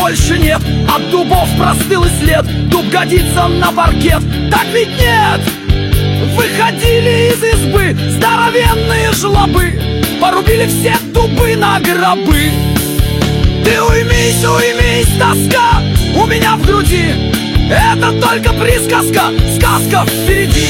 больше нет. От дубов простыл и след, дуб годится на паркет. Так ведь нет! Выходили из избы здоровенные жлобы, порубили все дубы на гробы. Ты уймись, уймись, тоска у меня в груди. Это только присказка, сказка впереди.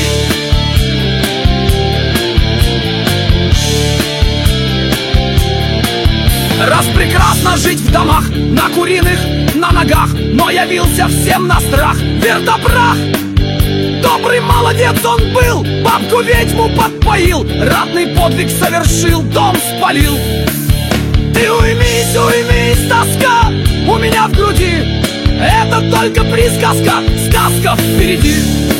Раз прекрасно жить в домах, на куриных, на ногах, но явился всем на страх вертопрах. Добрый молодец он был, бабку-ведьму подпоил, ратный подвиг совершил, дом спалил. Ты уймись, уймись, тоска у меня в груди. Это только присказка, сказка впереди.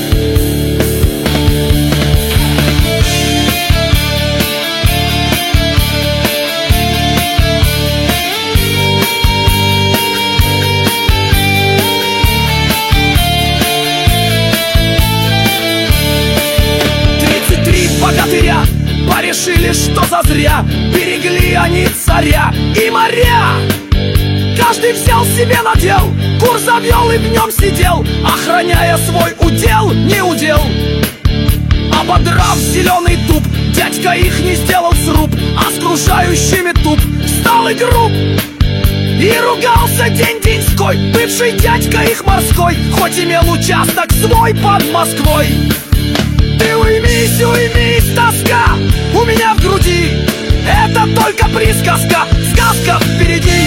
Богатыря порешили, что зазря берегли они царя и моря. Каждый взял себе надел, кур завел и в нем сидел, охраняя свой удел, не удел. Ободрав зеленый дуб, дядька их не сделал сруб, а с крушающими туп встал и груб. И ругался день-деньской, бывший дядька их морской, хоть имел участок свой под Москвой. Ты уймись, уймись, тоска у меня в груди. Это только присказка, сказка впереди.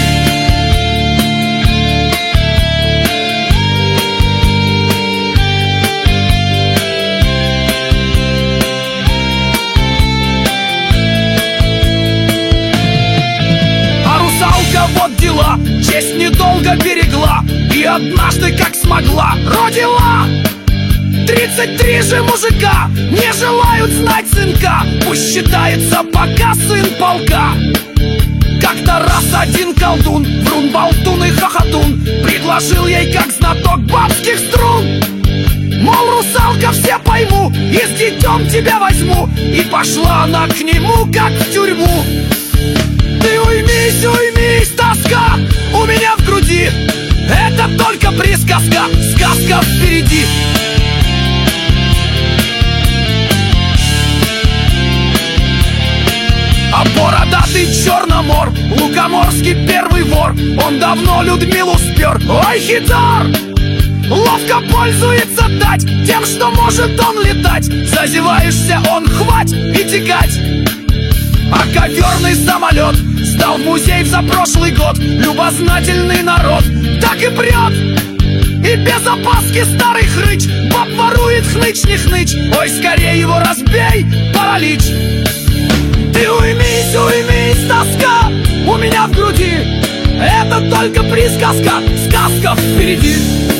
А русалка вот дела, честь недолго берегла, и однажды, как смогла, родила. 33 же мужика не желают знать сынка, пусть считается пока сын полка. Как-то раз один колдун, врун, болтун и хохотун, предложил ей как знаток бабских струн. Мол, русалка, все пойму, и с детем тебя возьму. И пошла она к нему, как в тюрьму. Ты уймись, уймись, тоска у меня в груди. Это только присказка, сказка впереди. А бородатый Черномор, Лукоморский первый вор, он давно Людмилу спер, ой, хитар! Ловко пользуется дать тем, что может он летать. Зазеваешься, он хвать и текать. А коверный самолет сдал в музей в запрошлый год. Любознательный народ так и прет. И без опаски старый хрыч баб ворует, хнычь не хнычь. Ой, скорее его разбей, паралич. Ты уймись, уймись, тоска у меня в груди. Это только присказка, сказка впереди.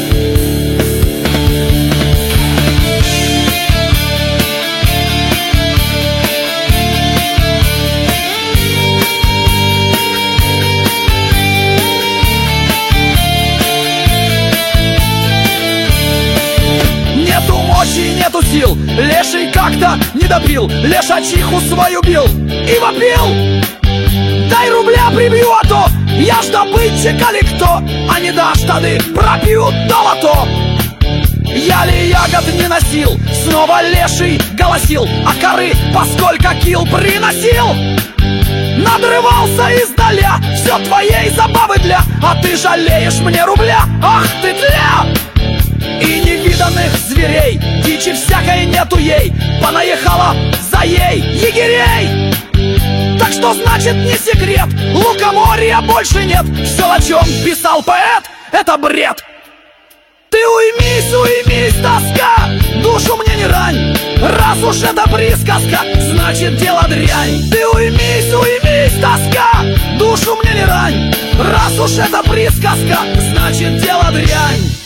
Нету мочи, нету сил, леший как-то не добил, лешачиху свою бил и вопил: дай рубля, прибью, а то я ж добытчик, али кто, а не дашь, тады пропьют до лото. Я ли ягод не носил, снова леший голосил, а коры поскольку кил приносил. Надрывался издаля, все твоей забавы для, а ты жалеешь мне рубля, ах ты тля! И невиданных зверей, дичи всякой нету ей, понаехала за ей егерей. Так что значит не секрет, лукоморья больше нет. Все, о чем писал поэт, это бред. Ты уймись, уймись, тоска, душу мне не рань. Раз уж это присказка, значит дело дрянь. Ты уймись, уймись, тоска, душу мне не рань. Раз уж это присказка, значит дело дрянь.